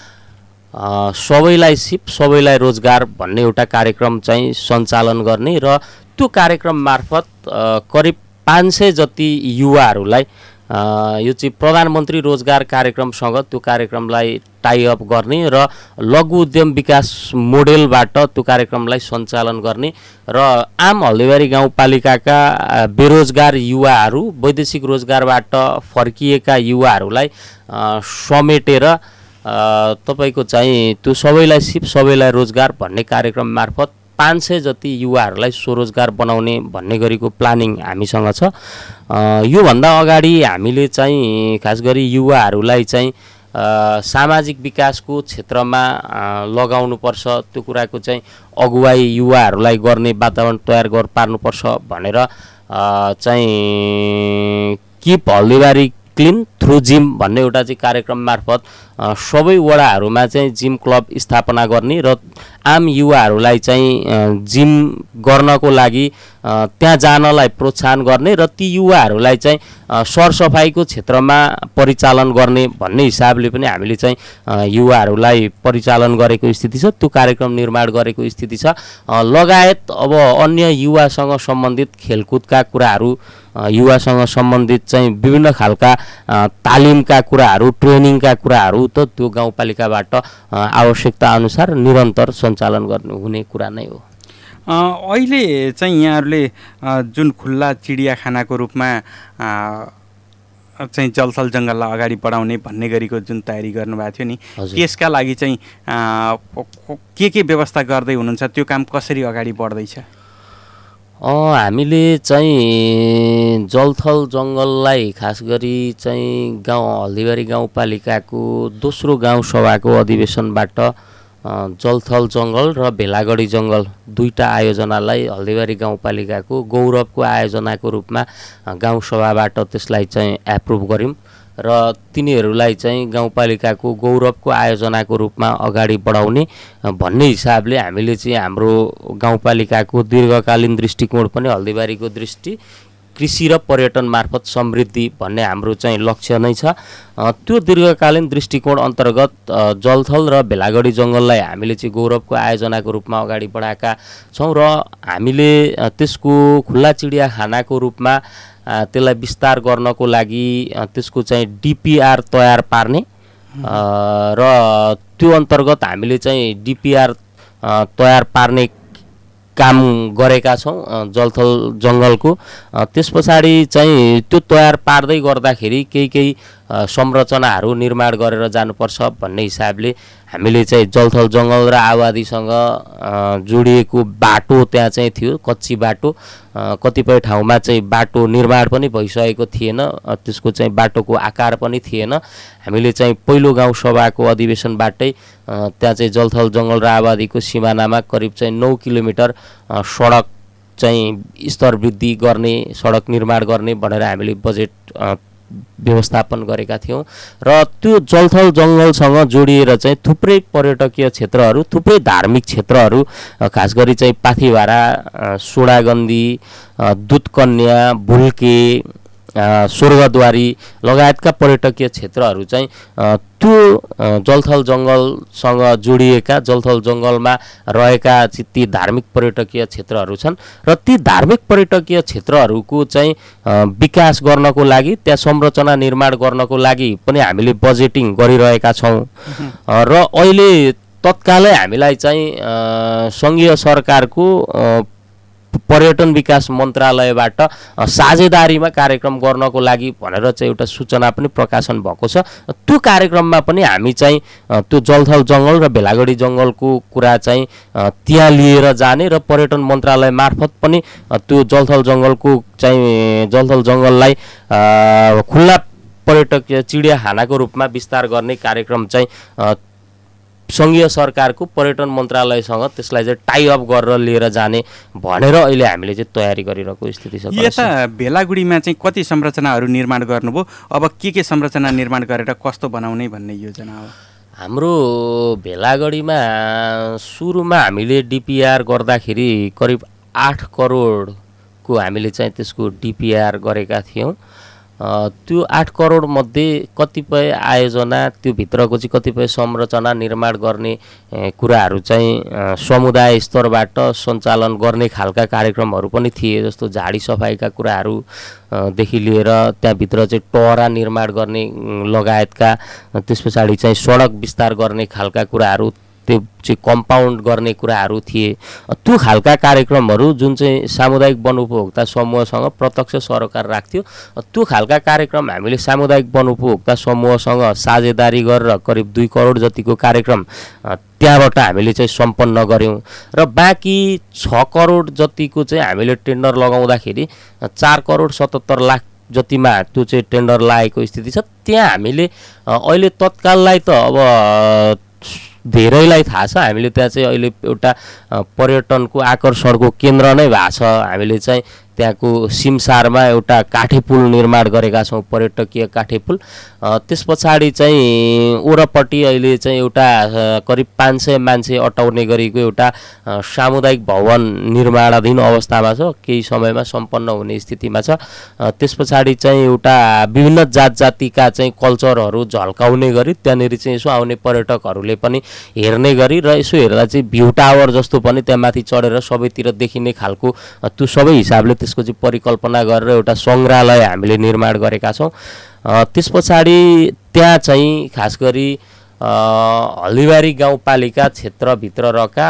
सबैलाई सिप सबैलाई रोजगार भन्ने एउटा कार्यक्रम चाहिँ सञ्चालन गर्ने र त्यो कार्यक्रम मार्फत करिब 500 जति युवाहरूलाई यो चाहिँ प्रधानमन्त्री रोजगार कार्यक्रमसँग त्यो कार्यक्रमलाई टाइअप गर्ने र लघु उद्यम विकास मोडेलबाट त्यो कार्यक्रमलाई सञ्चालन गर्ने र आम हल्दीबारी गाउँपालिकाका बेरोजगार युवाहरू वैदेशिक रोजगारबाट फर्किएका युवाहरूलाई समेटेर तपाईँको चाहिँ त्यो सबैलाई सिप सबैलाई रोजगार भन्ने कार्यक्रम मार्फत 500 जति युवाहरूलाई स्वरोजगार बनाउने भन्ने गरेको प्लानिङ हामीसँग छ। योभन्दा अगाडि हामीले चाहिँ खास गरी युवाहरूलाई चाहिँ सामाजिक विकासको क्षेत्रमा लगाउनुपर्छ, त्यो कुराको चाहिँ अगुवाई युवाहरूलाई गर्ने वातावरण तयार पार्नुपर्छ भनेर चाहिँ keep Haldibari clean through gym भन्ने एउटा चाहिँ कार्यक्रम मार्फत सबै वडाहरूमा चाहिँ जिम क्लब स्थापना गर्ने र आम युवाहरूलाई चाहिँ जिम गर्नको लागि त्यहाँ जानलाई प्रोत्साहन गर्ने र ती युवाहरूलाई चाहिँ सरसफाइको क्षेत्रमा परिचालन गर्ने भन्ने हिसाबले पनि हामीले चाहिँ युवाहरूलाई परिचालन गरेको स्थिति छ, त्यो कार्यक्रम निर्माण गरेको स्थिति छ। लगायत अब अन्य युवासँग सम्बन्धित खेलकुदका कुराहरू, युवासँग सम्बन्धित चाहिँ विभिन्न खालका तालिमका कुराहरू, ट्रेनिङका कुराहरू त त्यो गाउँपालिकाबाट आवश्यकता अनुसार निरन्तर सञ्चालन गर्नु हुने कुरा नै हो। अहिले चाहिँ यहाँहरूले जुन खुल्ला चिडियाखानाको रूपमा चाहिँ जलथल जङ्गललाई अगाडि बढाउने भन्ने गरीको जुन तयारी गर्नुभएको थियो नि, त्यसका लागि चाहिँ के व्यवस्था गर्दै हुनुहुन्छ? त्यो काम कसरी अगाडि बढ्दैछ? हामीले चाहिँ जलथल जङ्गललाई खास गरी चाहिँ हल्दीबारी गाउँपालिकाको दोस्रो गाउँसभाको अधिवेशनबाट जलथल जङ्गल र भेलागढी जङ्गल दुईटा आयोजनालाई हल्दीबारी गाउँपालिकाको गौरवको आयोजनाको रूपमा गाउँसभाबाट त्यसलाई चाहिँ एप्रुभ गऱ्यौँ र तिनीहरूलाई चाहिँ गाउँपालिकाको गौरवको आयोजनाको रूपमा अगाडि बढाउने भन्ने हिसाबले हामीले चाहिँ हाम्रो गाउँपालिकाको दीर्घकालीन दृष्टिकोण पनि हल्दीबारीको दृष्टि कृषि र पर्यटन मार्फत समृद्धि भन्ने हाम्रो चाहिँ लक्ष्य नै छ। त्यो दीर्घकालीन दृष्टिकोण अन्तर्गत जलथल र भेलागढी जङ्गललाई हामीले चाहिँ गौरवको आयोजनाको रूपमा अगाडि बढाएका छौँ र हामीले त्यसको खुल्ला चिडियाखानाको रूपमा त्यसलाई विस्तार गर्नको लागि त्यसको चाहिँ डिपिआर तयार पार्ने र त्यो अन्तर्गत हामीले चाहिँ डिपिआर तयार पार्ने काम गरेका छौँ जलथल जङ्गलको। त्यस पछाडि चाहिँ त्यो तयार पार्दै गर्दाखेरि केही संरचनाहरू निर्माण गरेर जानुपर्छ भन्ने हिसाबले हामीले चाहिँ जलथल जङ्गल र आबादीसँग जोडिएको बाटो त्यहाँ चाहिँ थियो, कच्ची बाटो, कतिपय ठाउँमा चाहिँ बाटो निर्माण पनि भइसकेको थिएन, त्यसको चाहिँ बाटोको आकार पनि थिएन। हामीले चाहिँ पहिलो गाउँसभाको अधिवेशनबाटै त्यहाँ चाहिँ जलथल जङ्गल र आबादीको सिमानामा करिब चाहिँ 9 किलोमिटर सडक चाहिँ स्तर वृद्धि गर्ने, सडक निर्माण गर्ने भनेर हामीले बजेट व्यवस्थापन गरेका थियौँ र त्यो जलथल जङ्गलसँग जोडिएर चाहिँ थुप्रै पर्यटकीय क्षेत्रहरू, थुप्रै धार्मिक क्षेत्रहरू, खास गरी चाहिँ पाथिभारा, सोडागन्दी, दुधकन्या, भुल्के, स्वर्गद्वारी लगायतका पर्यटकीय क्षेत्रहरू चाहिँ त्यो जलथल जङ्गलसँग जोडिएका, जलथल जङ्गलमा रहेका ती धार्मिक पर्यटकीय क्षेत्रहरू छन् र ती धार्मिक पर्यटकीय क्षेत्रहरूको चाहिँ विकास गर्नको लागि, त्यहाँ संरचना निर्माण गर्नको लागि पनि हामीले बजेटिङ गरिरहेका छौँ र अहिले तत्कालै हामीलाई चाहिँ सङ्घीय सरकारको पर्यटन विकास मन्त्रालयबाट साझेदारीमा कार्यक्रम गर्नको लागि भनेर चाहिँ एउटा सूचना पनि प्रकाशन भएको छ। त्यो कार्यक्रममा पनि हामी चाहिँ त्यो जलथल जङ्गल र भेलागढी जङ्गलको कुरा चाहिँ त्यहाँ लिएर जाने र पर्यटन मन्त्रालय मार्फत पनि त्यो जलथल जङ्गललाई खुल्ला पर्यटकीय चिडियाखानाको रूपमा विस्तार गर्ने कार्यक्रम चाहिँ सङ्घीय सरकारको पर्यटन मन्त्रालयसँग त्यसलाई चाहिँ टाइअप गरेर लिएर जाने भनेर अहिले हामीले चाहिँ तयारी गरिरहेको स्थिति छ। यता भेलागुडीमा चाहिँ कति संरचनाहरू निर्माण गर्नुभयो, अब के संरचना निर्माण गरेर कस्तो बनाउने भन्ने योजना हो? हाम्रो भेलागढीमा सुरुमा हामीले डिपिआर गर्दाखेरि करिब 8 करोडको हामीले चाहिँ त्यसको डिपिआर गरेका थियौँ। त्यो 8 करोड मध्ये कतिपय आयोजना, त्यो भित्रको चाहिँ कतिपय संरचना निर्माण गर्ने कुराहरू चाहिँ समुदाय स्तरबाट सञ्चालन गर्ने खालका कार्यक्रमहरू पनि थिए, जस्तो झाडी सफाइका कुराहरू देखि लिएर त्यहाँभित्र चाहिँ टहरा निर्माण गर्ने लगायतका, त्यस पछाडि चाहिँ सडक विस्तार गर्ने खालका कुराहरू, त्यो चाहिँ कम्पाउन्ड गर्ने कुराहरू थिए। त्यो खालका कार्यक्रमहरू जुन चाहिँ सामुदायिक वन उपभोक्ता समूहसँग प्रत्यक्ष सरोकार राख्थ्यो, त्यो खालका कार्यक्रम हामीले सामुदायिक वन उपभोक्ता समूहसँग साझेदारी गरेर करिब 2 करोड जतिको कार्यक्रम त्यहाँबाट हामीले चाहिँ सम्पन्न गऱ्यौँ र बाँकी 6 करोड जतिको चाहिँ हामीले टेन्डर लगाउँदाखेरि 4 करोड 77 लाख जतिमा त्यो चाहिँ टेन्डर लागेको स्थिति छ। त्यहाँ हामीले अहिले तत्काललाई त अब धेरैलाई थाहा छ, हामीले त्यहाँ चाहिँ अहिले एउटा पर्यटनको आकर्षणको केन्द्र नै भएको छ। हामीले चाहिँ त्यहाँको सिमसारमा एउटा काठे पुल निर्माण गरेका छौँ, पर्यटकीय काठे पुल। त्यस पछाडि चाहिँ ओरपट्टि अहिले चाहिँ एउटा करिब 500 मान्छे अटाउने गरेको एउटा सामुदायिक भवन निर्माणाधीन अवस्थामा छ, केही समयमा सम्पन्न हुने स्थितिमा छ। त्यस पछाडि चाहिँ एउटा विभिन्न जात जातिका चाहिँ कल्चरहरू झल्काउने गरी त्यहाँनिर चाहिँ यसो आउने पर्यटकहरूले पनि हेर्ने गरी र यसो हेर्दा चाहिँ भ्यू टावर जस्तो पनि त्यहाँ माथि चढेर सबैतिर देखिने खालको त्यो सबै हिसाबले त्यसको चाहिँ परिकल्पना गरेर एउटा सङ्ग्रहालय हामीले निर्माण गरेका छौँ। त्यस पछाडि त्यहाँ चाहिँ खास गरी हल्दीबारी गाउँपालिका क्षेत्रभित्र रहेका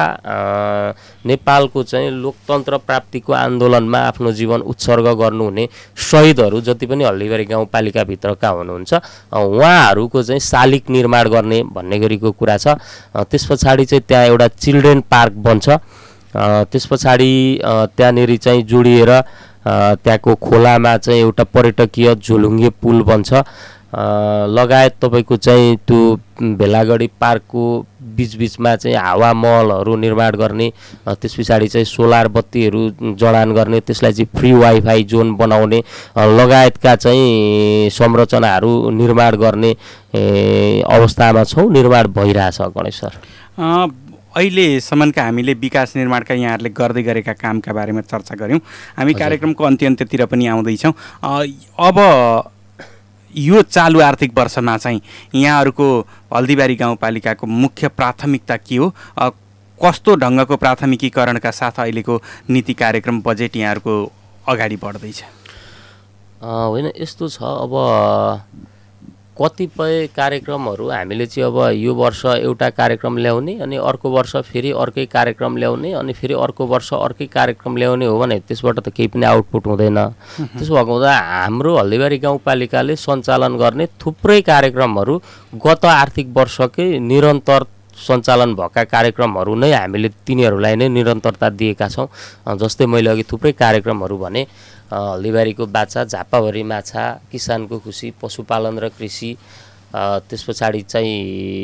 नेपालको चाहिँ लोकतन्त्र प्राप्तिको आन्दोलनमा आफ्नो जीवन उत्सर्ग गर्नुहुने शहीदहरू जति पनि हल्दीबारी गाउँपालिकाभित्रका हुनुहुन्छ, उहाँहरूको चाहिँ शालिग निर्माण गर्ने भन्ने गरेको कुरा छ। त्यस पछाडि चाहिँ त्यहाँ एउटा चिल्ड्रेन पार्क बन्छ। त्यस पछाडि त्यहाँनिर चाहिँ जोडिएर त्यहाँको खोलामा चाहिँ एउटा पर्यटकीय झोलुङ्गे पुल बन्छ लगायत तपाईँको चाहिँ त्यो भेलागढी पार्कको बिचबिचमा चाहिँ हावा महलहरू निर्माण गर्ने, त्यस पछाडि चाहिँ सोलर बत्तीहरू जडान गर्ने, त्यसलाई चाहिँ फ्री वाइफाई जोन बनाउने लगायतका चाहिँ संरचनाहरू निर्माण गर्ने अवस्थामा छौँ, निर्माण भइरहेछ गणेश सर। अहिलेसम्मका हामीले विकास निर्माणका यहाँहरूले गर्दै गरेका कामका बारेमा चर्चा गऱ्यौँ। हामी कार्यक्रमको अन्त्यतिर पनि आउँदैछौँ। अब यो चालु आर्थिक वर्षमा चाहिँ यहाँहरूको हल्दीबारी गाउँपालिकाको मुख्य प्राथमिकता के हो? कस्तो ढङ्गको प्राथमिकीकरणका साथ अहिलेको नीति कार्यक्रम बजेट यहाँहरूको अगाडि बढ्दैछ? होइन, यस्तो छ, अब कतिपय कार्यक्रमहरू हामीले चाहिँ अब यो वर्ष एउटा कार्यक्रम ल्याउने अनि अर्को वर्ष फेरि अर्कै कार्यक्रम ल्याउने अनि फेरि अर्को वर्ष अर्कै कार्यक्रम ल्याउने हो भने त्यसबाट त केही पनि आउटपुट हुँदैन। त्यसो भएको हुँदा हाम्रो हल्दीबारी गाउँपालिकाले सञ्चालन गर्ने थुप्रै कार्यक्रमहरू गत आर्थिक वर्षकै निरन्तर सञ्चालन भएका कार्यक्रमहरू नै हामीले तिनीहरूलाई नै निरन्तरता दिएका छौँ। जस्तै मैले अघि थुप्रै कार्यक्रमहरू भने, हल्दीबारीको बाछा, झापाभरि माछा, किसानको खुसी, पशुपालन र कृषि, त्यस पछाडि चाहिँ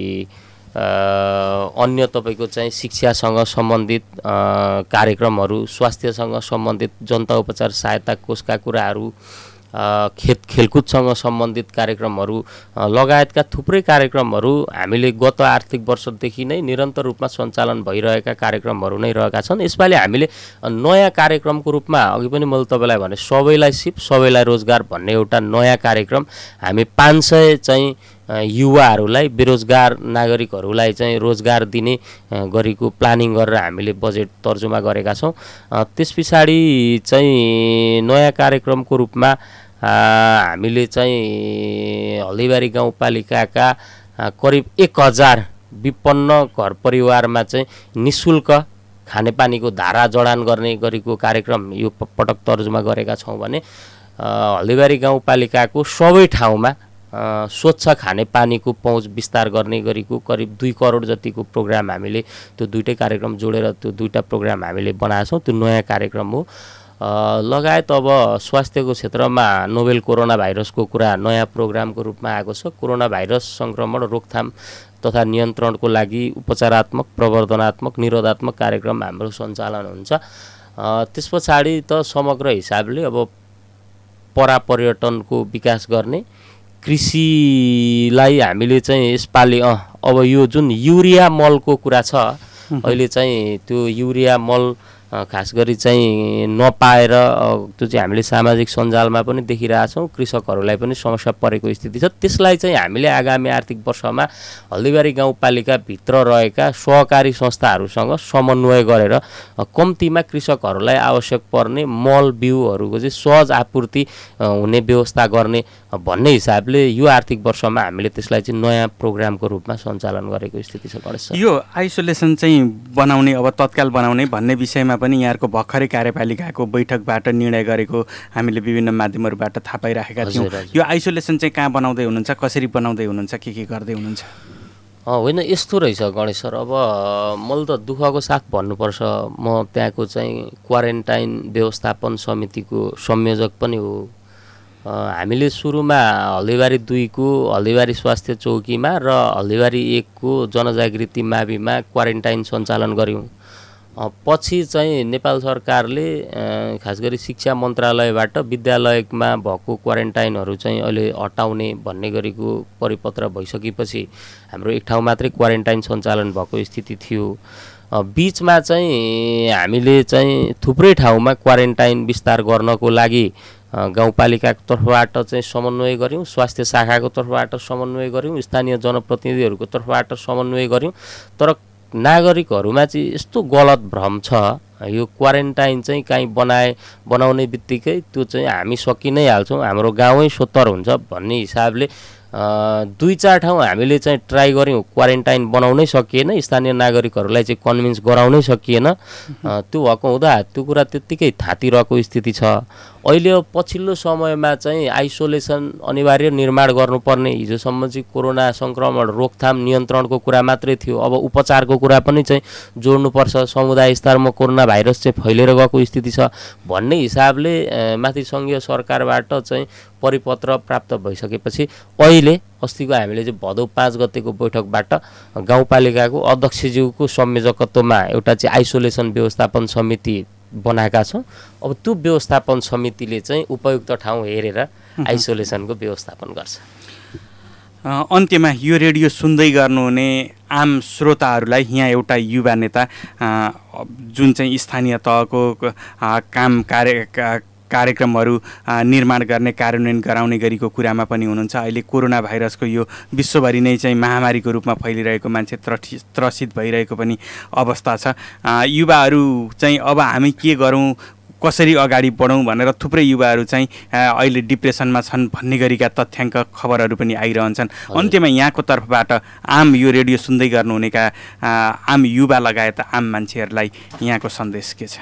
अन्य तपाईँको चाहिँ शिक्षासँग सम्बन्धित कार्यक्रमहरू, स्वास्थ्यसँग सम्बन्धित जनता उपचार सहायता कोषका कुराहरू, खेलकुदसँग सम्बन्धित कार्यक्रमहरू लगायतका थुप्रै कार्यक्रमहरू हामीले गत आर्थिक वर्षदेखि नै निरन्तर रूपमा सञ्चालन भइरहेका कार्यक्रमहरू नै रहेका छन्। यसपालि हामीले नयाँ कार्यक्रमको रूपमा अघि पनि मैले तपाईँलाई भने सबैलाई सिप सबैलाई रोजगार भन्ने एउटा नयाँ कार्यक्रम हामी 500 चाहिँ युवाहरूलाई बेरोजगार नागरिकहरूलाई चाहिँ रोजगार दिने गरेको प्लानिङ गरेर हामीले बजेट तर्जुमा गरेका छौँ। त्यस पछाडि चाहिँ नयाँ कार्यक्रमको रूपमा हामीले चाहिँ हल्दीबारी गाउँपालिकाका करिब 1000 विपन्न घर परिवारमा चाहिँ निःशुल्क खानेपानीको धारा जडान गर्ने गरेको कार्यक्रम यो पटक तर्जुमा गरेका छौँ भने हल्दीबारी गाउँपालिकाको सबै ठाउँमा स्वच्छ खानेपानीको पहुँच विस्तार गर्ने गरेको करिब 2 करोड जतिको प्रोग्राम हामीले त्यो दुईटै कार्यक्रम जोडेर त्यो दुईटा प्रोग्राम हामीले बनाएका छौँ। त्यो नयाँ कार्यक्रम हो। लगायत अब स्वास्थ्यको क्षेत्रमा नोभेल कोरोना भाइरसको कुरा नयाँ प्रोग्रामको रूपमा आएको छ। कोरोना भाइरस सङ्क्रमण रोकथाम तथा नियन्त्रणको लागि उपचारात्मक प्रवर्धनात्मक निरोधात्मक कार्यक्रम हाम्रो सञ्चालन हुन्छ। त्यस पछाडि त समग्र हिसाबले अब पर्यटनको विकास गर्ने कृषिलाई हामीले चाहिँ यसपालि अब यो जुन युरिया मलको कुरा छ अहिले चाहिँ त्यो युरिया मल खास गरी चाहिँ नपाएर त्यो चाहिँ हामीले सामाजिक सञ्जालमा पनि देखिरहेछौँ। कृषकहरूलाई पनि समस्या परेको स्थिति छ। त्यसलाई चाहिँ हामीले आगामी आर्थिक वर्षमा हल्दीबारी गाउँपालिकाभित्र रहेका सहकारी संस्थाहरूसँग समन्वय गरेर कम्तीमा कृषकहरूलाई आवश्यक पर्ने मल बिउहरूको चाहिँ सहज आपूर्ति हुने व्यवस्था गर्ने भन्ने हिसाबले यो आर्थिक वर्षमा हामीले त्यसलाई चाहिँ नयाँ प्रोग्रामको रूपमा सञ्चालन गरेको स्थिति छ। गणेश सर, यो आइसोलेसन चाहिँ बनाउने अब तत्काल बनाउने भन्ने विषयमा पनि यहाँको भर्खरै कार्यपालिकाको बैठकबाट निर्णय गरेको हामीले विभिन्न माध्यमहरूबाट थाहा पाइराखेका थियौँ। यो आइसोलेसन चाहिँ कहाँ बनाउँदै हुनुहुन्छ, कसरी बनाउँदै हुनुहुन्छ, के गर्दै हुनुहुन्छ? होइन यस्तो रहेछ गणेश सर, अब मैले त दुःखको साथ भन्नुपर्छ म त्यहाँको चाहिँ क्वारेन्टाइन व्यवस्थापन समितिको संयोजक पनि हो। हामीले सुरुमा हल्दीबारी 2 को हल्दीबारी स्वास्थ्य चौकीमा र हल्दीबारी 1 को जनजागृति माविमा क्वारेन्टाइन सञ्चालन गऱ्यौँ। पछि चाहिँ नेपाल सरकारले खास गरी शिक्षा मन्त्रालयबाट विद्यालयमा भएको क्वारेन्टाइनहरू चाहिँ अहिले हटाउने भन्ने गरेको परिपत्र भइसकेपछि हाम्रो एक ठाउँ मात्रै क्वारेन्टाइन सञ्चालन भएको स्थिति थियो। बीचमा चाहिँ हामीले चाहिँ थुप्रै ठाउँमा क्वारेन्टाइन विस्तार गर्नको लागि गाउँपालिकाको तर्फबाट चाहिँ समन्वय गऱ्यौँ, स्वास्थ्य शाखाको तर्फबाट समन्वय गऱ्यौँ, स्थानीय जनप्रतिनिधिहरूको तर्फबाट समन्वय गऱ्यौँ। तर नागरिकहरूमा चाहिँ यस्तो गलत भ्रम छ यो क्वारेन्टाइन चाहिँ कहीँ बनाउने बित्तिकै त्यो चाहिँ हामी सकि नै हाल्छौँ, हाम्रो गाउँै सोत्तर हुन्छ भन्ने हिसाबले 2-4 ठाउँ हामीले चाहिँ ट्राई गऱ्यौँ, क्वारेन्टाइन बनाउनै सकिएन, स्थानीय नागरिकहरूलाई चाहिँ कन्भिन्स गराउनै सकिएन। त्यो भएको हुँदा त्यो कुरा त्यत्तिकै थातिरहेको स्थिति छ। अहिले पछिल्लो समयमा चाहिँ आइसोलेसन अनिवार्य निर्माण गर्नुपर्ने, हिजोसम्म चाहिँ कोरोना सङ्क्रमण रोकथाम नियन्त्रणको कुरा मात्रै थियो, अब उपचारको कुरा पनि चाहिँ जोड्नुपर्छ। समुदाय स्तरमा कोरोना भाइरस चाहिँ फैलेर गएको स्थिति छ भन्ने हिसाबले माथि सङ्घीय सरकारबाट चाहिँ परिपत्र प्राप्त भइसकेपछि अहिले अस्तिको हामीले चाहिँ भदौ 5 गतेको बैठकबाट गाउँपालिकाको अध्यक्षज्यूको संयोजकत्वमा एउटा चाहिँ आइसोलेसन व्यवस्थापन समिति बनाएका छौँ। अब त्यो व्यवस्थापन समितिले चाहिँ उपयुक्त ठाउँ हेरेर आइसोलेसनको व्यवस्थापन गर्छ। अन्त्यमा यो रेडियो सुन्दै गर्नुहुने आम श्रोताहरूलाई यहाँ एउटा युवा नेता जुन चाहिँ स्थानीय तहको काम कार्यक्रमहरू निर्माण गर्ने कार्यान्वयन गराउने गरीको कुरामा पनि हुनुहुन्छ। अहिले कोरोना भाइरसको यो विश्वभरि नै चाहिँ महामारीको रूपमा फैलिरहेको, मान्छे त्रसित भइरहेको पनि अवस्था छ। युवाहरू चाहिँ अब हामी के गरौँ, कसरी अगाडि बढौँ भनेर थुप्रै युवाहरू चाहिँ अहिले डिप्रेसनमा छन् भन्ने गरीका तथ्याङ्क खबरहरू पनि आइरहन्छन्। अन्त्यमा यहाँको तर्फबाट आम यो रेडियो सुन्दै गर्नुहुनेका आम युवा लगायत आम मान्छेहरूलाई यहाँको सन्देश के छ?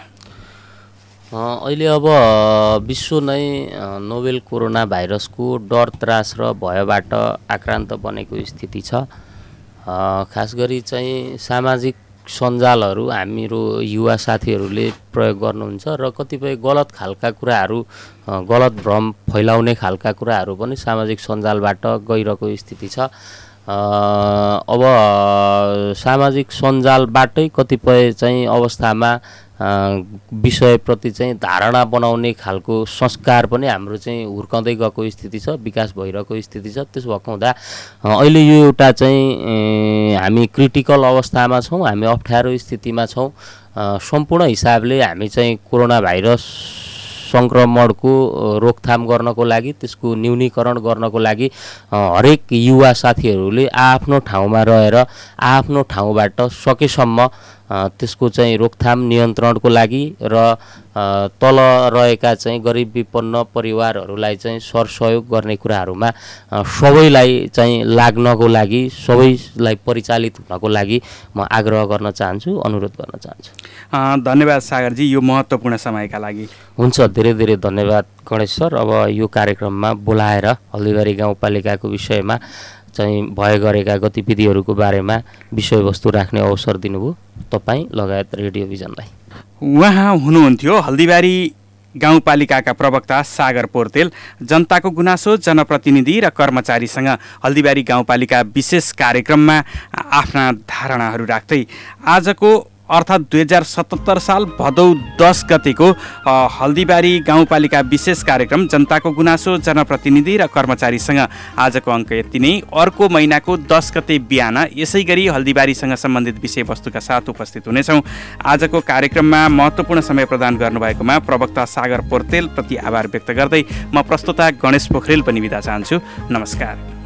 अहिले अब विश्व नै नोभेल कोरोना भाइरसको डर त्रास र भयबाट आक्रान्त बनेको स्थिति छ। खास गरी चाहिँ सामाजिक सञ्जालहरू हाम्रो युवा साथीहरूले प्रयोग गर्नुहुन्छ र कतिपय गलत खालका कुराहरू, गलत भ्रम फैलाउने खालका कुराहरू पनि सामाजिक सञ्जालबाट गइरहेको स्थिति छ। अब सामाजिक सञ्जालबाटै कतिपय चाहिँ अवस्थामा विषयप्रति चाहिँ धारणा बनाउने खालको संस्कार पनि हाम्रो चाहिँ हुर्काउँदै गएको स्थिति छ, विकास भइरहेको स्थिति छ। त्यसो भएको हुँदा अहिले यो एउटा चाहिँ हामी क्रिटिकल अवस्थामा छौँ, हामी अप्ठ्यारो स्थितिमा छौँ। सम्पूर्ण हिसाबले हामी चाहिँ कोरोना भाइरस सङ्क्रमणको रोकथाम गर्नको लागि, त्यसको न्यूनीकरण गर्नको लागि हरेक युवा साथीहरूले आफ्नो ठाउँमा रहेर आफ्नो ठाउँबाट सकेसम्म त्यसको चाहिँ रोकथाम नियन्त्रणको लागि र तल रहेका चाहिँ गरिब विपन्न परिवारहरूलाई चाहिँ सरसहयोग गर्ने कुराहरूमा सबैलाई चाहिँ लाग्नको लागि, सबैलाई परिचालित हुनको लागि म आग्रह गर्न चाहन्छु, अनुरोध गर्न चाहन्छु। धन्यवाद सागरजी यो महत्त्वपूर्ण समयका लागि। हुन्छ, धेरै धेरै धन्यवाद गणेश सर। अब यो कार्यक्रममा बोलाएर हल्दीबारी गाउँपालिकाको विषयमा चाहिँ भए गरेका गतिविधिहरूको बारेमा विषयवस्तु राख्ने अवसर दिनुभयो तपाईँ लगायत रेडियोभिजनलाई। उहाँ हुनुहुन्थ्यो हल्दीबारी गाउँपालिकाका प्रवक्ता सागर पोर्तेल। जनताको गुनासो, जनप्रतिनिधि र कर्मचारीसँग हल्दीबारी गाउँपालिका विशेष कार्यक्रममा आफ्ना धारणाहरू राख्दै आजको अर्थात् 2077 साल भदौ 10 गतेको हल्दीबारी गाउँपालिका विशेष कार्यक्रम जनताको गुनासो, जनप्रतिनिधि र कर्मचारीसँग आजको अङ्क यति नै। अर्को महिनाको 10 गते बिहान यसै गरी हल्दीबारीसँग सम्बन्धित विषयवस्तुका साथ उपस्थित हुनेछौँ। आजको कार्यक्रममा महत्त्वपूर्ण समय प्रदान गर्नुभएकोमा प्रवक्ता सागर पोर्तेल प्रति आभार व्यक्त गर्दै म प्रस्तोता गणेश पोखरेल पनि बिदा चाहन्छु। नमस्कार।